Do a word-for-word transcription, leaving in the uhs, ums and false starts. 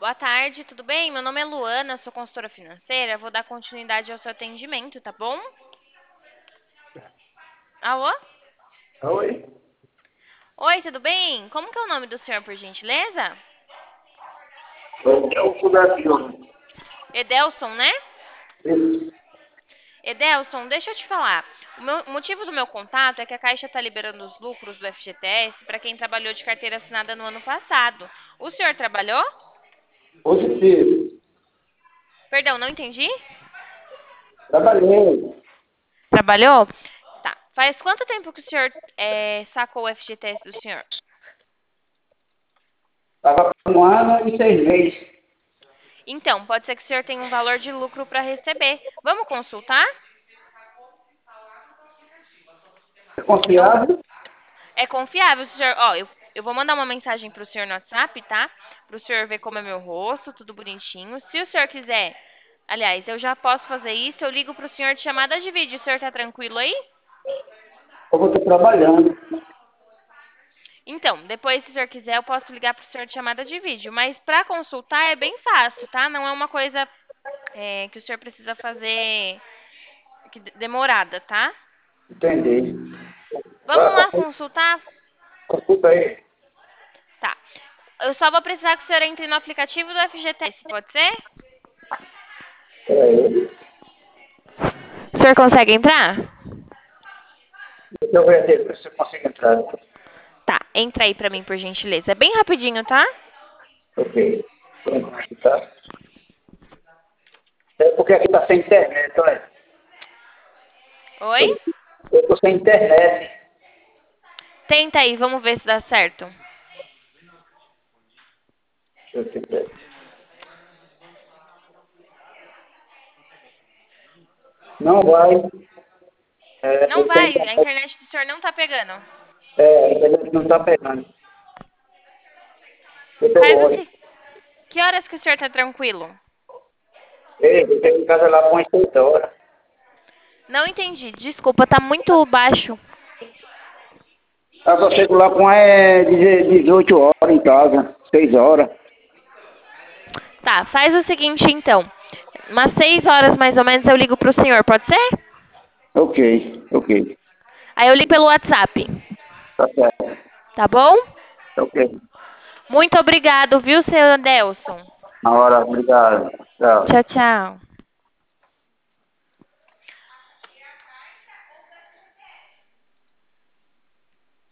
Boa tarde, tudo bem? Meu nome é Luana, sou consultora financeira. Vou dar continuidade ao seu atendimento, tá bom? Alô? Oi, Oi, tudo bem? Como que é o nome do senhor, por gentileza? é o Fundação. Edelson, né? Edelson, deixa eu te falar. O, meu- o motivo do meu contato é que a Caixa está liberando os lucros do F G T S para quem trabalhou de carteira assinada no ano passado. O senhor trabalhou? Positivo. Perdão, não entendi. Trabalhei. Trabalhou? Tá. Faz quanto tempo que o senhor eh, sacou o F G T S do senhor? Estava com um ano e seis meses. Então, pode ser que o senhor tenha um valor de lucro para receber. Vamos consultar? É É, um- confiável? é confiável, senhor? Ó, eu, eu vou mandar uma mensagem para o senhor no WhatsApp, tá? Para o senhor ver como é meu rosto, tudo bonitinho. Se o senhor quiser, aliás, eu já posso fazer isso. Eu ligo para o senhor de chamada de vídeo. O senhor tá tranquilo aí? Eu vou estar trabalhando. Então, depois, se o senhor quiser, eu posso ligar para o senhor de chamada de vídeo. Mas para consultar é bem fácil, tá? Não é uma coisa é, que o senhor precisa fazer que- demorada, tá? Entendi. Vamos Vai, lá consultar? consulta aí. Tá. Eu só vou precisar que o senhor entre no aplicativo do F G T S, pode ser? Peraí. O senhor consegue entrar? Deixa eu ver aqui, se você consegue entrar. Tá, entra aí pra mim, por gentileza. É bem rapidinho, tá? Ok. Vamos consultar. É porque aqui está sem internet, olha. Oi? Eu estou sem internet. Tenta aí, vamos ver se dá certo. Deixa eu ver. Não vai. É, Não sem vai, a internet. internet do senhor não tá pegando. É, a internet não está pegando. Eu Faz o estou. se... Que horas que o senhor tá tranquilo? Ei, eu tenho em casa lá com as seis horas. Não entendi, desculpa, tá muito baixo. Eu só chego lá com é, dezoito horas em casa, seis horas. Tá, faz o seguinte então. Umas seis horas mais ou menos eu ligo pro senhor, pode ser? Ok, ok. Aí eu ligo pelo WhatsApp, Tá certo. tá bom? Ok. Muito obrigado, viu, seu Adelson? Na hora, obrigado. Tchau. Tchau, tchau.